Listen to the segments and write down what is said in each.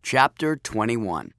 Chapter 21.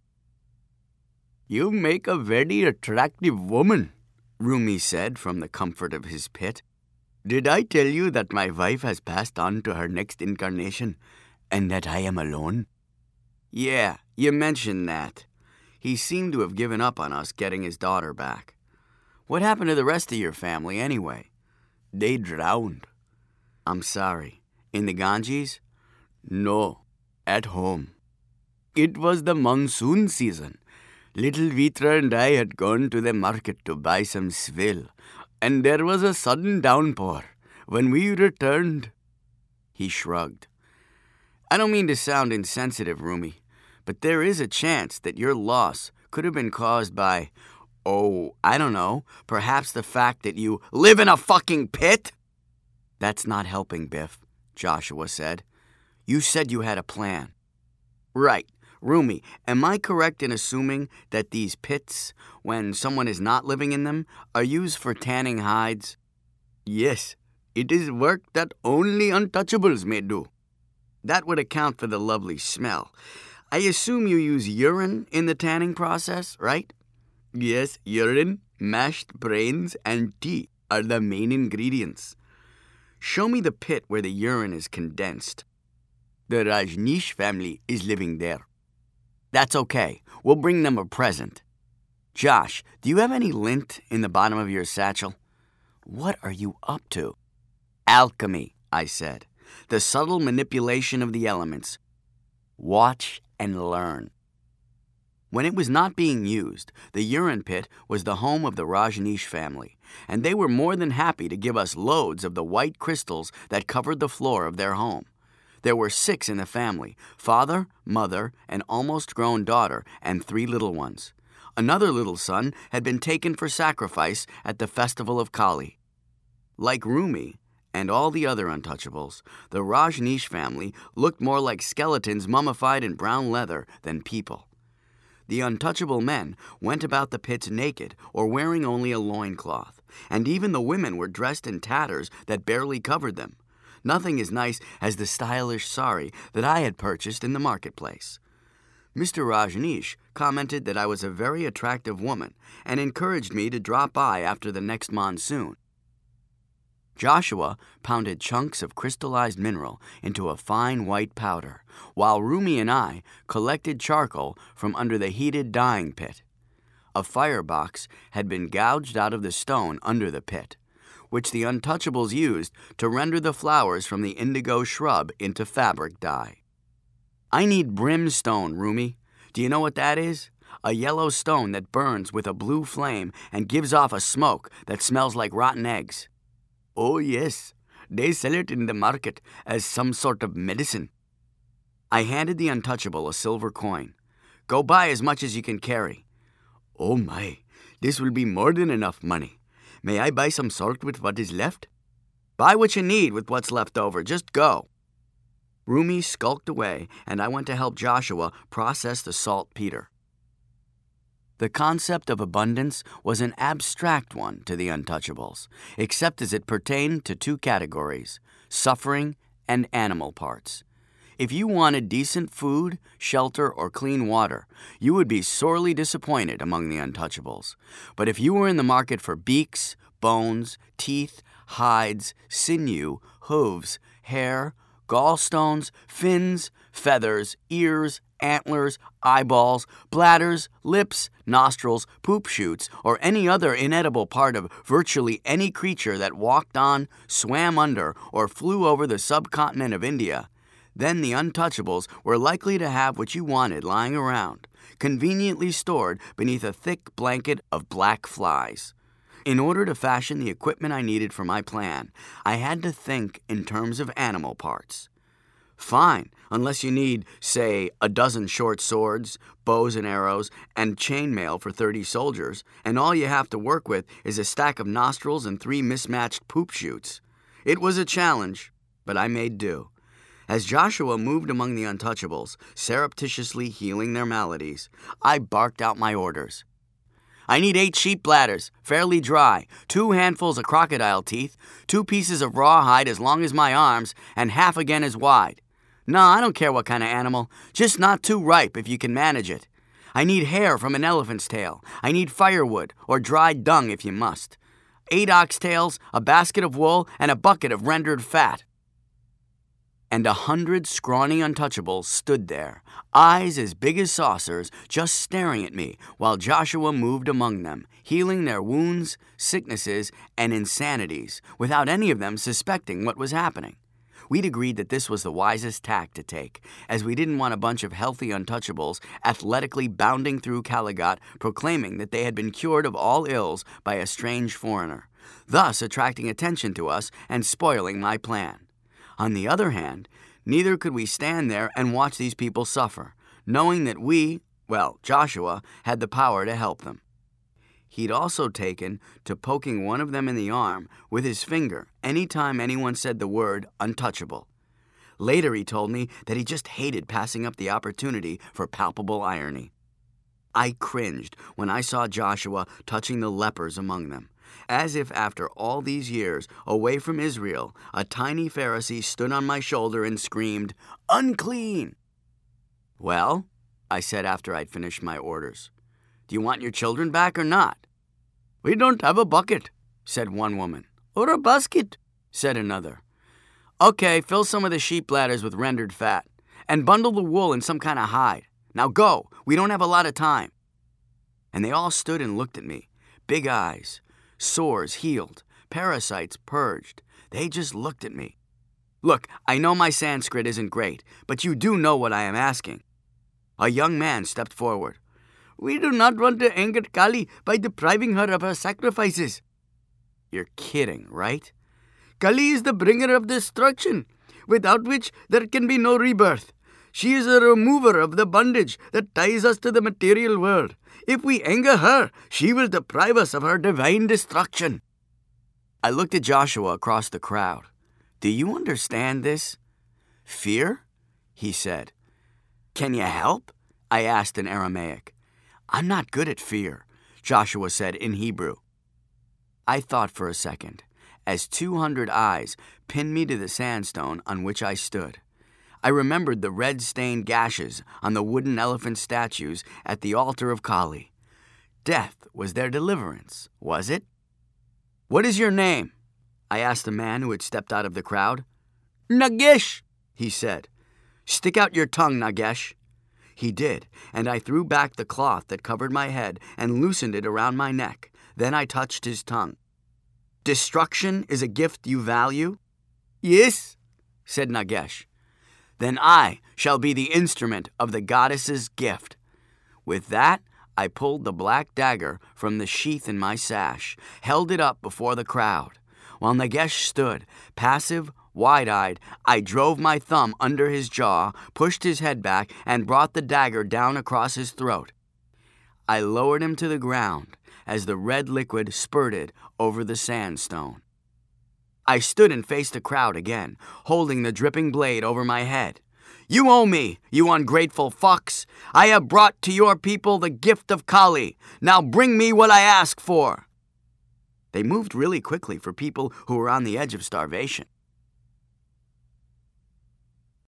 "You make a very attractive woman," Rumi said from the comfort of his pit. "Did I tell you that my wife has passed on to her next incarnation, and that I am alone?" "Yeah, you mentioned that. He seemed to have given up on us getting his daughter back. What happened to the rest of your family, anyway?" "They drowned." "I'm sorry. In the Ganges?" "No, at home. It was the monsoon season. Little Vitra and I had gone to the market to buy some swill, and there was a sudden downpour. When we returned..." He shrugged. "I don't mean to sound insensitive, Rumi, but there is a chance that your loss could have been caused by, I don't know, perhaps the fact that you live in a fucking pit?" "That's not helping, Biff," Joshua said. "You said you had a plan." "Right. Rumi, am I correct in assuming that these pits, when someone is not living in them, are used for tanning hides?" "Yes, it is work that only untouchables may do." "That would account for the lovely smell. I assume you use urine in the tanning process, right?" "Yes, urine, mashed brains, and tea are the main ingredients." "Show me the pit where the urine is condensed." "The Rajneesh family is living there." "That's okay. We'll bring them a present." "Josh, do you have any lint in the bottom of your satchel?" "What are you up to?" "Alchemy," I said. "The subtle manipulation of the elements. Watch and learn." When it was not being used, the urine pit was the home of the Rajneesh family, and they were more than happy to give us loads of the white crystals that covered the floor of their home. There were 6 in the family: father, mother, an almost grown daughter, and 3 little ones. Another little son had been taken for sacrifice at the festival of Kali. Like Rumi and all the other untouchables, the Rajneesh family looked more like skeletons mummified in brown leather than people. The untouchable men went about the pits naked or wearing only a loincloth, and even the women were dressed in tatters that barely covered them. Nothing as nice as the stylish sari that I had purchased in the marketplace. Mr. Rajneesh commented that I was a very attractive woman and encouraged me to drop by after the next monsoon. Joshua pounded chunks of crystallized mineral into a fine white powder, while Rumi and I collected charcoal from under the heated dyeing pit. A firebox had been gouged out of the stone under the pit, which the untouchables used to render the flowers from the indigo shrub into fabric dye. "I need brimstone, Rumi. Do you know what that is? A yellow stone that burns with a blue flame and gives off a smoke that smells like rotten eggs." "Oh, yes. They sell it in the market as some sort of medicine." I handed the untouchable a silver coin. "Go buy as much as you can carry." "Oh my, this will be more than enough money. May I buy some salt with what is left?" "Buy what you need with what's left over. Just go." Rumi skulked away, and I went to help Joshua process the saltpeter. The concept of abundance was an abstract one to the untouchables, except as it pertained to 2 categories: suffering and animal parts. If you wanted decent food, shelter, or clean water, you would be sorely disappointed among the untouchables. But if you were in the market for beaks, bones, teeth, hides, sinew, hooves, hair, gallstones, fins, feathers, ears, antlers, eyeballs, bladders, lips, nostrils, poop chutes, or any other inedible part of virtually any creature that walked on, swam under, or flew over the subcontinent of India, then the untouchables were likely to have what you wanted lying around, conveniently stored beneath a thick blanket of black flies. In order to fashion the equipment I needed for my plan, I had to think in terms of animal parts. Fine, unless you need, say, a dozen short swords, bows and arrows, and chainmail for 30 soldiers, and all you have to work with is a stack of nostrils and 3 mismatched poop chutes. It was a challenge, but I made do. As Joshua moved among the untouchables, surreptitiously healing their maladies, I barked out my orders. "I need 8 sheep bladders, fairly dry, 2 handfuls of crocodile teeth, 2 pieces of rawhide as long as my arms, and half again as wide." No, I don't care what kind of animal. Just not too ripe if you can manage it. I need hair from an elephant's tail. I need firewood or dried dung if you must. 8 oxtails, a basket of wool, and a bucket of rendered fat. And 100 scrawny untouchables stood there, eyes as big as saucers, just staring at me while Joshua moved among them, healing their wounds, sicknesses, and insanities, without any of them suspecting what was happening. We'd agreed that this was the wisest tack to take, as we didn't want a bunch of healthy untouchables athletically bounding through Caligot proclaiming that they had been cured of all ills by a strange foreigner, thus attracting attention to us and spoiling my plan. On the other hand, neither could we stand there and watch these people suffer, knowing that Joshua had the power to help them. He'd also taken to poking one of them in the arm with his finger any time anyone said the word untouchable. Later he told me that he just hated passing up the opportunity for palpable irony. I cringed when I saw Joshua touching the lepers among them, as if after all these years away from Israel, a tiny Pharisee stood on my shoulder and screamed, "Unclean!" "Well," I said after I'd finished my orders, "do you want your children back or not?" "We don't have a bucket," said one woman. "Or a basket," said another. "Okay, fill some of the sheep bladders with rendered fat, and bundle the wool in some kind of hide. Now go, we don't have a lot of time." And they all stood and looked at me, big eyes, sores healed, parasites purged. They just looked at me. Look, I know my Sanskrit isn't great, but you do know what I am asking. A young man stepped forward. "We do not want to anger Kali by depriving her of her sacrifices." "You're kidding, right?" "Kali is the bringer of destruction, without which there can be no rebirth. She is a remover of the bondage that ties us to the material world. If we anger her, she will deprive us of her divine destruction." I looked at Joshua across the crowd. "Do you understand this?" "Fear?" he said. "Can you help?" I asked in Aramaic. "I'm not good at fear," Joshua said in Hebrew. I thought for a second, as 200 eyes pinned me to the sandstone on which I stood. I remembered the red-stained gashes on the wooden elephant statues at the altar of Kali. Death was their deliverance, was it? "What is your name?" I asked the man who had stepped out of the crowd. "Nagesh," he said. "Stick out your tongue, Nagesh." He did, and I threw back the cloth that covered my head and loosened it around my neck. Then I touched his tongue. "Destruction is a gift you value?" "Yes," said Nagesh. "Then I shall be the instrument of the goddess's gift." With that, I pulled the black dagger from the sheath in my sash, held it up before the crowd. While Nagesh stood, passive, wide-eyed, I drove my thumb under his jaw, pushed his head back, and brought the dagger down across his throat. I lowered him to the ground as the red liquid spurted over the sandstone. I stood and faced the crowd again, holding the dripping blade over my head. "You owe me, you ungrateful fucks. I have brought to your people the gift of Kali. Now bring me what I ask for." They moved really quickly for people who were on the edge of starvation.